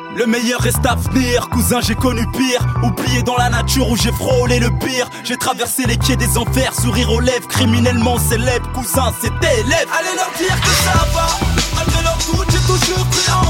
Le meilleur reste à venir, cousin j'ai connu pire. Oublié dans la nature où j'ai frôlé le pire. J'ai traversé les quais des enfers, sourire aux lèvres, criminellement célèbre. Cousin c'était lève. Allez leur dire que ça va, malgré leur doute j'ai toujours cru en